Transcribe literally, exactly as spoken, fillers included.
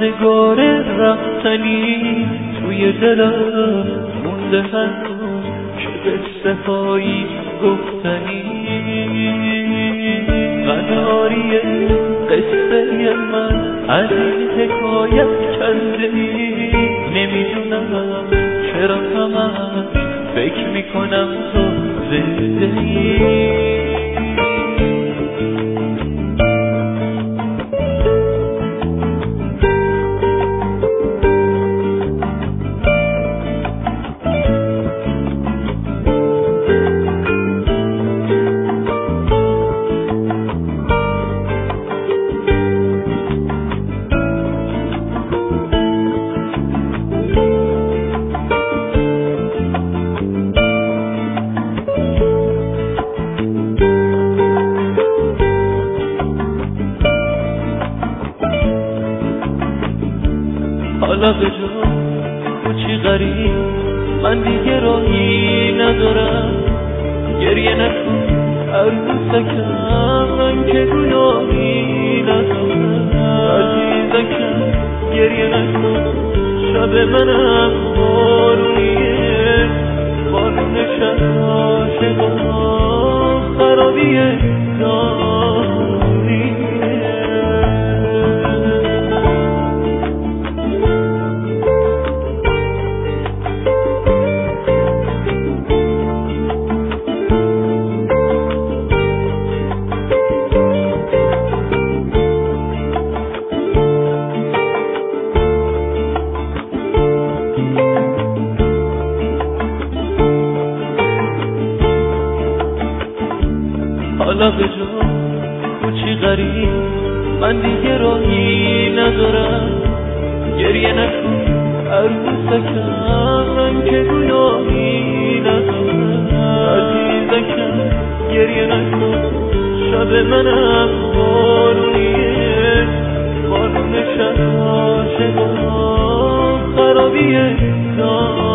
یادگار رفتنی توی دلم مونده هنوز که قصه هایی گفتنی. قناری قصه من از این حکایت کندنی، نمیدونم چرا همش فکر میکنم تو زنده. حالا به جا کوچی غریب من دیگه راهی ندارم، گریه نکن عروسکم من که گناهی ندارم. عزیزکم گریه نکن شب منم بارونیه، بارون شب عاشقا خرابیه نارونیه. حالا به جا کوچی غریب من دیگه راهی ندارم، گریه نکن عروسکم من که گناهی ندارم. عزیزکم گریه نکن شب منم بارونیه، بارون شب عاشقا خرابیه.